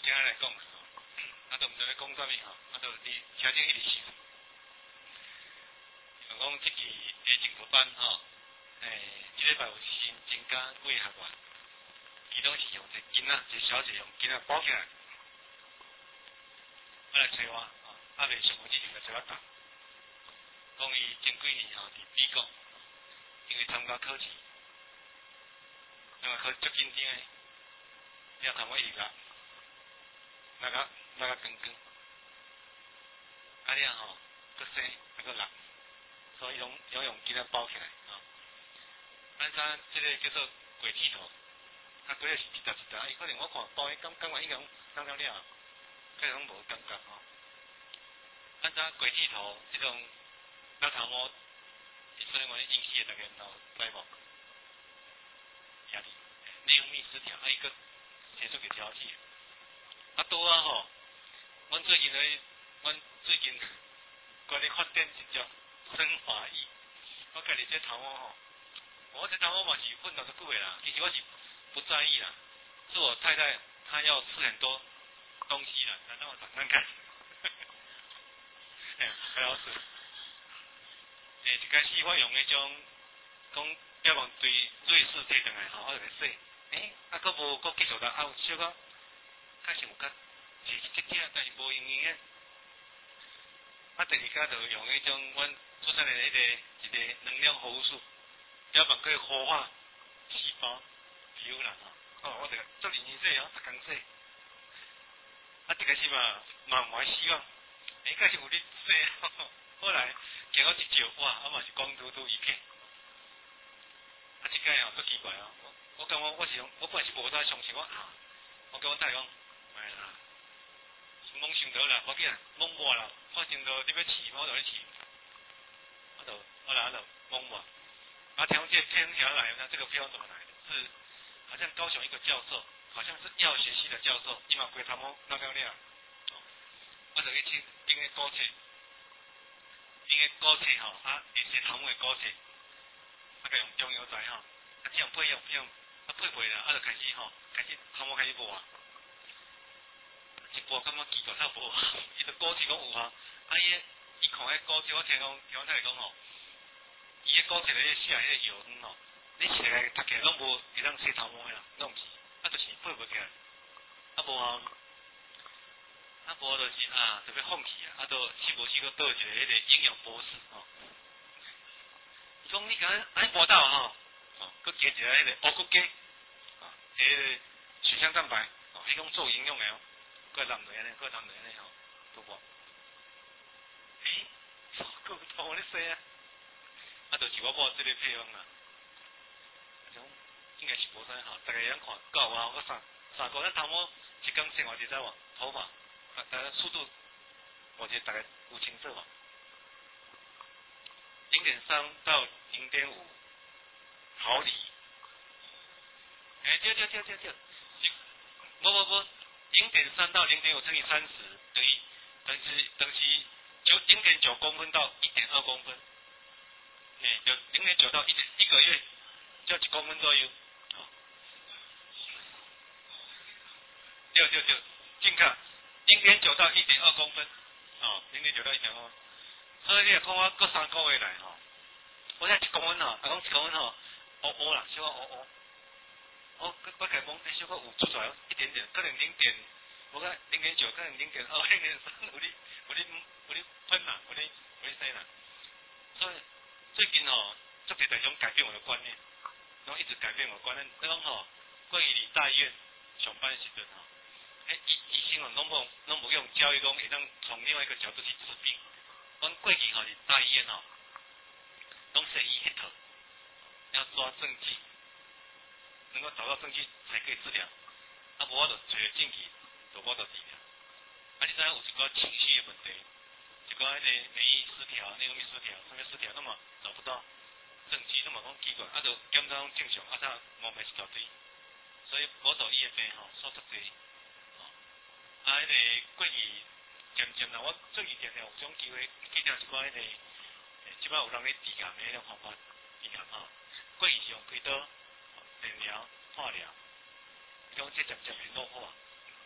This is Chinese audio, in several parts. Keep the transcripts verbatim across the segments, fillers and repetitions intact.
今仔来讲吼，啊，都毋知咧讲啥物吼，啊，都你车顶一直想，像讲即期的政府班吼，诶，即礼拜有新增加几个学员，伊拢是用一个囡仔，一个小姐用囡仔包起来，啊来找我，吼，啊未上课之前来找我谈，讲伊前几年吼伫美国，因为参加考试，因为考足紧张诶，了头尾入啦。那个那个光光，啊了吼，搁生那个人，所以拢要用囡仔包起来吼。咱知即个叫做鬼剃头，啊，鬼是一沓一沓，伊可能我看包迄感感觉已经当了了，可能拢无感觉吼。咱知鬼剃头即种老头毛，所以我引起大家脑知无？压力、内分泌失调，啊伊搁写出个调剂。啊，拄啊吼，阮最近咧，阮最近关咧发展一种升华液，我家己这头毛吼，我这头毛嘛是混到足久的啦，其实我是不在意啦，是我太太她要吃很多东西啦，来让我尝看看，哎，很好吃。诶，一开始我用迄种讲要望对瑞士摕转来吼，我就来洗，诶，啊，佫无佫继续啦，啊有小可。开始有较是一只只，但是无用用诶。啊，第二家就用迄种阮出产的迄个一个能量护素，了嘛可以活化细胞皮肤啦吼。哦，我这个做认真洗哦，逐工洗。啊，一开始嘛满怀希望，诶，开始有咧洗，后来经过一照，哇，啊嘛是光秃秃一片。啊，即摆哦，足奇怪哦，我我感觉我是用，我本来是无啥相信我啊，我跟我太太讲。哎啦，懵想到啦，我紧啊，懵抹啦，反正都你要试，我就去试，我就后来就懵抹。啊，听这偏下来，那这个偏怎么来的？是好像高雄一个教授，好像是药学系的教授，伊嘛规头毛那个了，哦，我就去听因个古册，因个古册吼，啊，会洗头毛的古册，啊，佮用中药材吼，啊，这样配用配用，啊配配啦，啊就开始吼，开始头毛开始无啊。一波感觉奇怪，较无，伊就古册讲有啊，啊伊伊看迄古册，我听讲听我太太讲吼，伊迄古册咧写迄个药方吼，你起来读起来拢无会当洗头毛诶啦，拢毋是，啊就是配袂起来，啊无啊，啊无就是啊特别放弃啊，啊都试无试过倒一个迄个营养博士吼，伊讲你敢安尼无到吼，哦，佮加一个迄个乌骨鸡，啊，迄个水香蛋白，哦，迄种做营养诶哦。个男的呢，个男的呢吼，都无。诶，个头咧洗啊，啊，就是我某即个配方啦。种应该是无啥吼，大家样看够啊，我三三个咱头毛一工生活就知无，头发啊，大家速度，我觉得大概有清楚无？零点三到零点五毫厘。诶，对对对对对，无无无。零点三到零点五乘以三十等于等于等于九零点九公分到一点二公分，诶，就零点九到一点一个月就一公分左右，哦，对对对，正确，零点九到一点二公分，哦，零点九到一点二，所以你若看我过三个月来吼，我才一公分吼，啊讲一公分吼，乌乌啦，小可乌乌。我我家讲，诶，小可有出出来一点点，可能零点，我讲零点九，可能零点二、零点三，有咧有咧有咧喷啦，有咧有咧生啦。所以最近吼，足侪大众改变我的观念，然后一直改变我的观念。你讲吼，过去伫大医院上班时阵吼，诶，医医生哦，拢无拢无用教育讲会当从另外一个角度去治病。阮过去吼伫大医院吼，拢先医迄套，要抓证据。能够找到证据才可以治疗，啊，无我就找证据，就我就治疗。啊，你知影有一个情绪的问题，一个迄个免疫失调、内分泌失调、什么失调，那么找不到证据，那么讲奇怪，啊，就检查拢正常，啊，他毛病一大堆，所以我做伊的病吼，数足济，哦，啊，迄个过去渐渐啦，我最近定定有种机会去听一寡迄个，即摆有人咧治癌的迄种方法，治癌吼，过去是用开刀。电疗、化疗，种这渐渐会弱化。即摆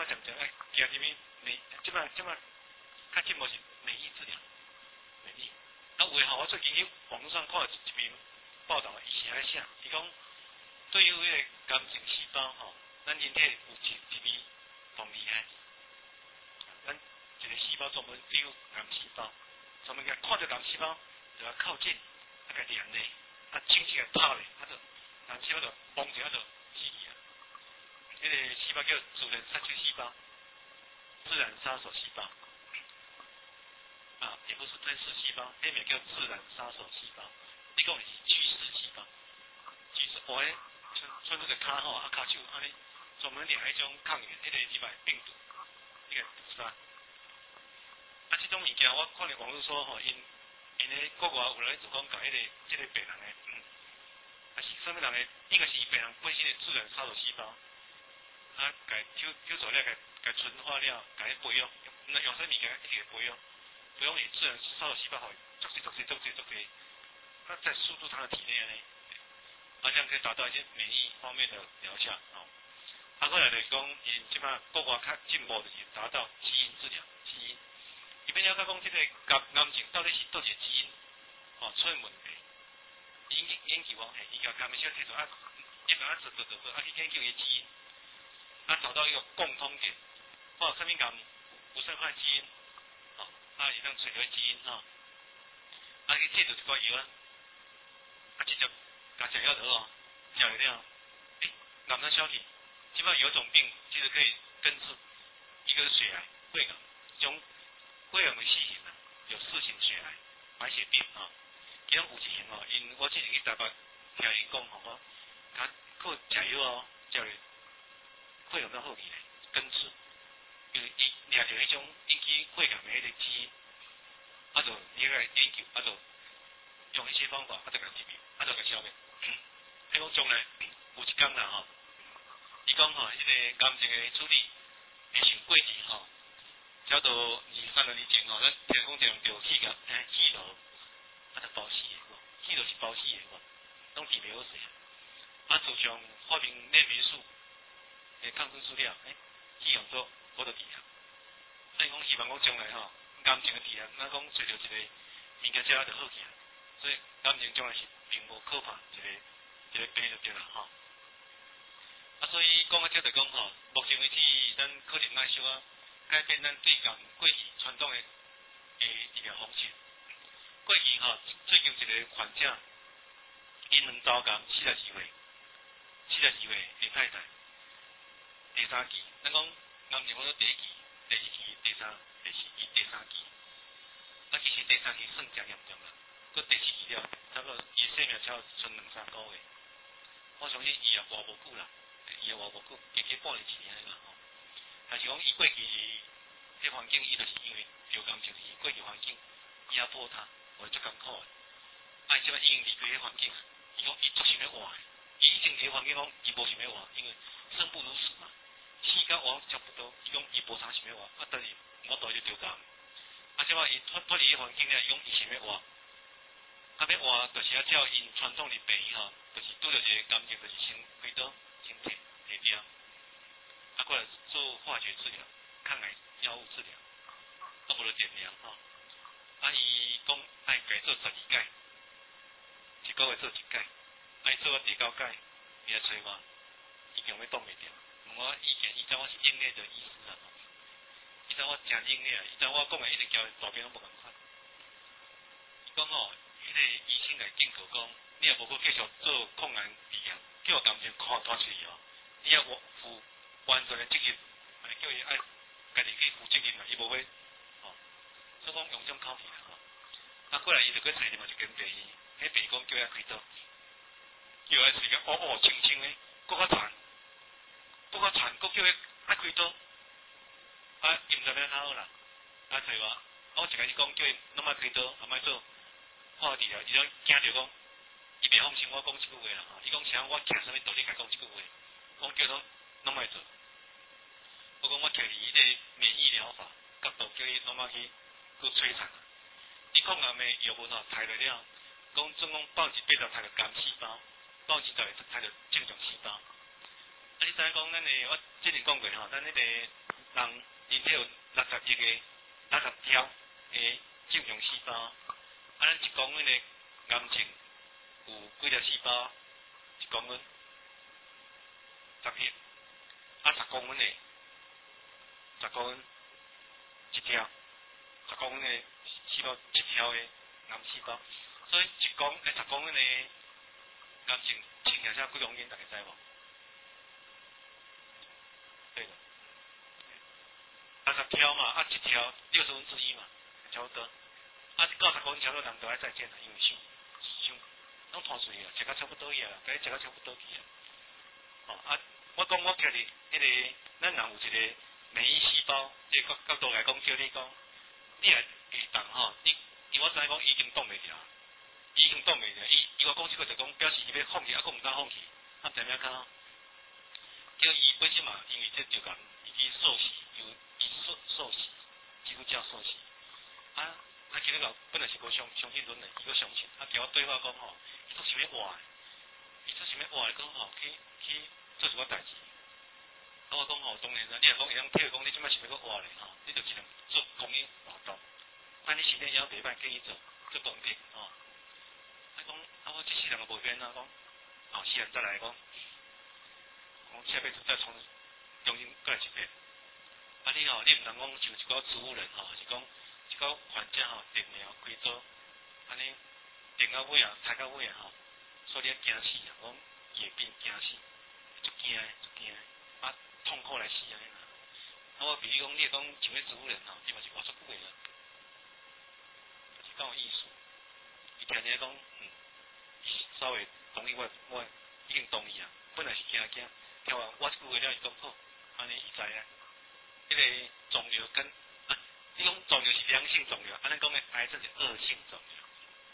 摆渐渐哎，行入去免，即摆即摆较进步是免疫治疗，免疫。啊，有诶吼，我最近去网络上看一篇报道，伊是安写，伊讲对于迄个癌症细胞吼，咱人体有一一味同厉害，咱一个细胞专门对付癌细胞，专门甲看着癌细胞就要靠近，啊甲连咧，啊手指甲拍咧，啊就癌细胞就嘣一下就死去啊。迄个细胞叫自然杀菌细胞，自然杀手细胞。啊，也不是吞噬细胞，迄名叫自然杀手细胞。你讲的是巨噬细胞，巨噬，我咧像像这个骹吼，啊骹手安尼，专门掠迄种抗原，迄个里面病毒，迄个毒杀。啊，这种物件我看了网络说吼，因因咧国外有人就讲甲迄个即个病人诶，嗯，啊是什么人诶？一个是病人本身诶自然杀手细胞，啊，甲抽抽出了，甲甲纯化了，甲伊培养，那用啥物件一起培养？不用以自然杀手细胞好，做些做些做些做些，它在输入它的体内呢，好像可以达到一些免疫方面的疗效哦。啊，过来就是讲，因即摆国外较进步就是达到基因治疗，基因。伊变了甲讲，即个癌癌症到底是倒一个基因哦出现问题？研研究哦，嘿，伊甲他们小提出啊，一般啊做做做做，啊去研究伊基因，啊找到一个共通点，或什么癌有啥款基因？啊，是当找到基因吼，啊去制作一个药啊，啊直接甲食药得哦，食了了，诶，癌症消去，基本上有种病其实可以根治，一个是血癌、肺癌，种肺癌的四型啊，有四型血癌、白血病啊，其中有一型哦，因我之前去台北听因讲吼，我他靠食药哦，食了肺癌都好起来，根治。因为伊掠着迄种引起肺癌的迄个基因，啊就你来研究，啊就用一些方法，啊就甲治病，啊就甲消灭。迄讲将来有一天啦吼，伊讲吼，迄个癌症的处理会像过去吼，差不多二三十年前吼，咱听讲用着气甲哎气炉，啊就包死的个，气炉是包死的个，拢治袂好势。啊，自从发明链霉素诶抗生素了，诶，气用做。我就治啊，所以讲希望讲将来吼，癌症的治疗，咱讲找到一个物件食了就好起啊。所以癌症将来是并无可怕一个一个病就对啦吼。啊，所以讲到这就讲吼，目前为止咱可能爱小啊改变咱对癌过去传统的诶治疗方式。过去吼，最近一个患者，因两周癌四十二岁，四十二岁会太太，第三期，咱讲。癌症我说第一期、第二期、第三、第四期、第三期，啊，其实第三期算真严重啦。佮第四期了，差不多伊生命才剩两三个月。我相信伊也活无久啦，伊也活无久，加起半年一年啦吼。但是讲伊过去迄环境，伊就是因为着癌症，伊过去环境压迫他，我足艰苦的。啊，即摆已经离开迄环境，伊讲伊足想要活的，伊以前伫环境讲伊无想要活，因为生不如死嘛。死甲活差不多，伊讲伊无啥想要活，啊，但是我大就着癌，啊，即摆伊脱脱离迄环境了，伊讲伊想要活，啊，要活就是要照因传统的病吼，就是拄着一个癌症，就是先开刀先摕摕掉，啊，过来做化学治疗、抗癌药物治疗，啊，无就电疗吼，啊，伊讲爱改做十二届，一个月做一届，爱做到第九届，伊来找我，伊强要挡袂掉。我意见，伊知我是应内的医师啊，伊知我真应内啊，伊知我讲的一直交大病拢无共款。伊讲吼，迄个医生来警告讲，你若无去继续做抗癌治疗，叫癌症看拖出去哦，你要负完全的责任，哎，叫伊爱家己去负责任嘛，伊无会，吼，所以讲用种口气啦吼。啊，过来伊就去找另外一间病院，迄病院讲叫伊开刀，叫伊是个乌乌青青的，搁较惨。不过残国叫伊爱开刀，啊，伊毋知要较好啦，啊，找我，我一开始讲叫伊拢莫开刀，也莫做化学治疗，伊就惊着讲，伊袂放心我讲即句话啦，吼，伊讲像我听啥物道理甲讲即句话，我叫侬拢莫做，我讲我摕伊迄个免疫疗法角度叫伊拢莫去去摧残，你抗癌的药物吼，拆了了，讲总共百分之八十拆着癌细胞，百分之十拆着正常细胞。啊，你知影讲咱的我之前讲过吼，咱迄个人人体有六十亿个、六十条诶正常细胞，啊，咱一公分的癌症有几条细胞？一公分十亿，啊，十公分的，十公分一条，十公分的细胞一条的癌细胞，所以一公诶十公分的癌症称起来才几公斤，大家知无？对的，六十条嘛，啊一条六十分之一嘛，差不多。啊，九十公分差不多人都爱再见啦，因为伤伤拢脱水啊，食到差不多去啊，甲伊食到差不多去啊。哦啊，我讲我徛伫迄个，咱人有一个免疫细胞，即个角度来讲，叫你讲，你来预防吼，你因为我知影讲已经挡袂牢，已经挡袂牢，伊伊我讲即个就讲表示伊要放弃，啊，佫毋敢放弃，啊，知影看，叫伊本身嘛，因为这就讲伊去受洗，有伊受受洗，基督教受洗，啊，啊，基督教本来是无相相信论的，伊佫相信，啊，甲我对话讲吼，伊做想要活的，伊做想要活的讲吼，去去做一寡代志。啊，我讲吼，当然啦，你若讲会当体讲，你即摆想要佫活咧吼，你就只能做公益活动。啊，你身体也袂歹，建议做做公益吼。啊，讲啊，我即世人个无变啊，讲后世人再来讲，讲下辈子再重重新过来一遍。啊，你吼，你毋通讲像一个植物人吼，是讲一个患者吼，电疗开刀，安尼电到尾啊，拆到尾啊吼，所以你惊死啊，讲伊会变惊死，足惊诶，足惊诶，啊，痛苦来死安尼啦。啊，我比如讲，你讲像迄植物人吼，你嘛是活足久诶啦，就是讲有意思。伊听听讲，嗯，伊稍微同意我，我已经同意啊。本来是惊惊，听完我一句话了，伊讲好，安尼伊知影。迄个肿瘤跟啊，你讲肿瘤是良性肿瘤，啊，咱讲诶癌症是恶性肿瘤。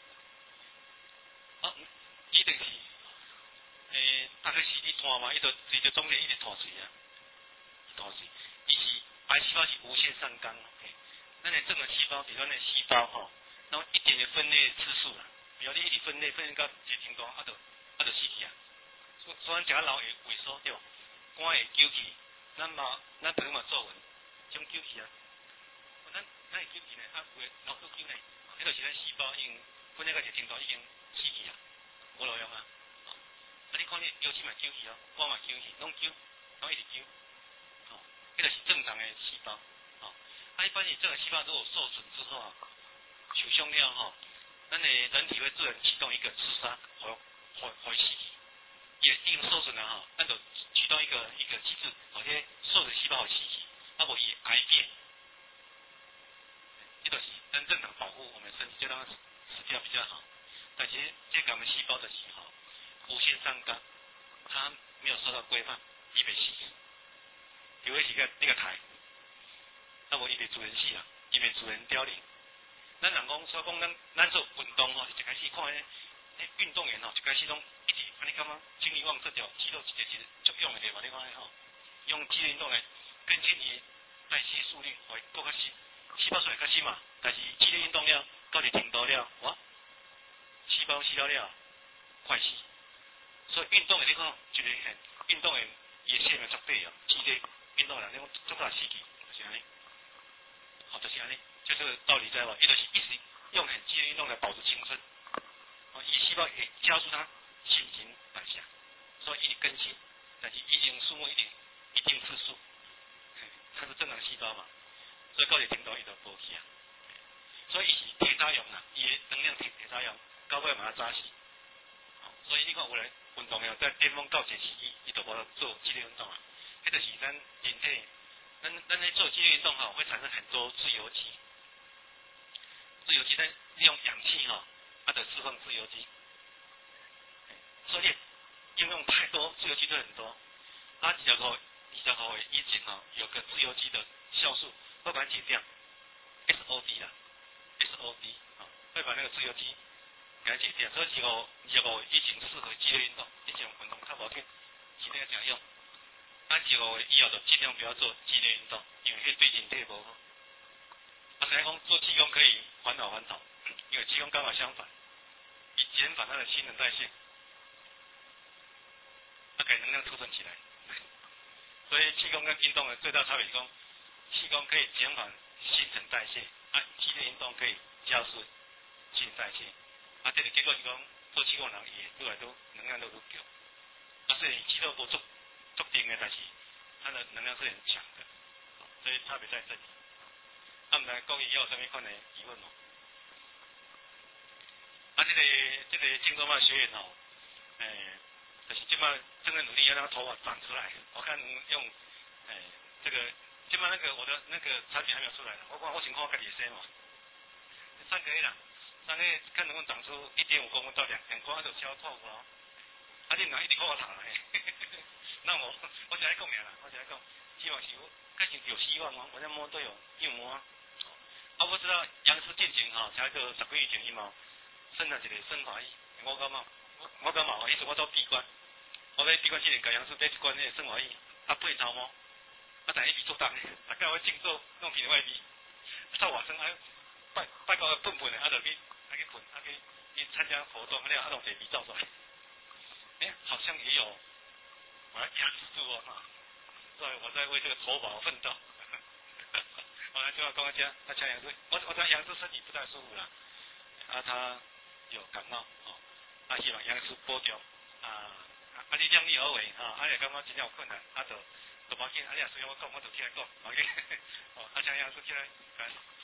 啊，伊就是，诶，大概是你看嘛，伊就伊就总是一直吐水啊，吐水。伊是白细胞是无限上纲，嘿，咱诶正常细胞比咱诶细胞吼，然后一点点分裂次数啦，比如你一直分裂分裂到一个程度，啊，就啊就死去啊。所所以咱食老会萎缩掉，肝会揪起，咱嘛咱肠嘛皱纹，种揪起啊。咱咱会揪起呢，啊有诶脑都揪呢，迄就是咱细胞已经分裂到一个程度已经死去啊，无路用啊。啊，你看你腰椎嘛揪起哦，肝嘛揪起，拢揪，拢一直揪，哦，迄就是正常诶细胞，哦。啊，一般你这个细胞如果受损之后啊，受伤了吼，咱诶人体会自然启动一个自杀，或或或死去。也已经受损了哈，咱就启动一个一个机制，好些受损细胞会死去，啊无伊癌变，这就是咱正常保护我们身体，就让它死掉比较好。但是这个我们细胞的时候，无限上纲，它没有受到规范，伊袂死，因为是个那个台，啊无伊袂自然死啊，伊袂自然凋零。咱人讲所讲咱咱做运动吼，一开始看咧，迄运动员吼，一开始拢一直安尼感觉精力旺盛条，肌肉一个一个足用的对吧？你看吼，用肌肉运动来更新伊代谢速率，会更较新，细胞数会较新嘛。但是肌肉运动了，到一程度了，哇，细胞死了了，快死。所以运动的你看，一个很运动的伊的生命足短哦，肌肉运动人你讲足快死去，就是安尼，好，就是安尼。就这个道理在吧？伊就是一直用很激烈运动来保持青春，哦，伊细胞会加速它新陈代谢，所以一直更新，但是一定数目一定一定次数，它是正常细胞嘛，所以到一程度伊就无去啊。所以伊是铁渣用啦，伊的能量铁铁渣用，到尾嘛扎死。哦，所以你看有人运动了，在巅峰到前时，伊伊就无做激烈运动啊，迄就是咱人体，咱咱咧做激烈运动吼，会产生很多自由基。自由基在利用氧气哈，它的释放自由基，所以应用太多，自由基就很多。它比较高，比较高的一型哈，有个自由基的酵素会把它解掉 ，S O D 啦 ，S O D 啊，会把那个自由基给它解掉。所以几个几个一型适合激烈运动，一型运动较无去激烈讲用。啊，几个以后就尽量不要做激烈运动，因为对人体无好。啊，虽然讲做气功可以缓老缓老，因为气功刚好相反，以减缓它的新陈代谢，它给能量储存起来。所以气功跟运动的最大差别是讲， 气功可以减缓新陈代谢，啊，激烈运动可以加速新陈代谢，啊，这个结果是讲做气功人也愈来都能量都愈强，啊，所以肌肉不足足定的，但是它的能量是很强的，所以差别在这里。啊，唔知各位有啥物款的疑问无？啊，这个这个金钟麦学员哦，诶、欸，就是即摆正在努力要让头发长出来，我看用诶、欸、这个。即摆那个我的那个产品还没有出来，我讲我先看我家己先嘛，三个月啦，三个月看能够长出一点五公分到两两公分就超透哦，啊你若一直看我头啦，那我我是来讲呀啦，我是来讲，希望是有，开始有希望哦，我在摸都有有摸啊，啊我知道杨氏进前吼，才个十几月前伊嘛生产一个生化医，我感觉我我感觉，迄时我做闭关，我在闭关之前甲杨氏买一罐迄个生化医，啊八头毛。啊，但伊味足重诶，大概我净做弄片外味，到晚上啊拜拜到笨笨诶，啊就去啊去困，啊去去参加活动，啊了啊弄地味照出来，诶、欸，好像也有把它压制住哦，哈，所以我在为这个头发奋斗。后来就要跟我讲，他讲杨志，我我讲杨志身体不太舒服啦，啊他有感冒哦，啊希望杨志拨掉啊，啊你量力而为哈，啊也感觉真正有困难，啊就。就无要紧，啊你若需要我讲，我就起来讲，OK，哦，啊像样子起来，